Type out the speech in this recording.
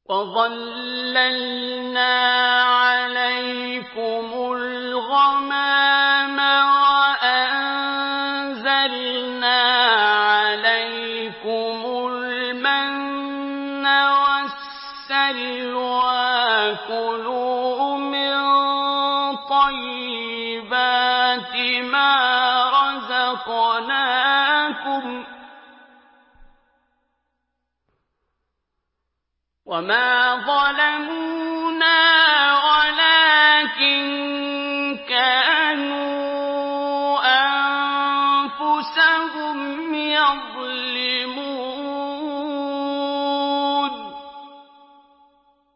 وَظَلَّلْنَا عَلَيْكُمُ الْغَمَامَ وَأَنزَلْنَا عَلَيْكُمُ الْمَنَّ وَالسَّلْوَىٰ ۖ كُلُوا مِن طَيِّبَاتِ مَا رَزَقْنَاكُمْ ۚ وَمَا ظَلَمُونَا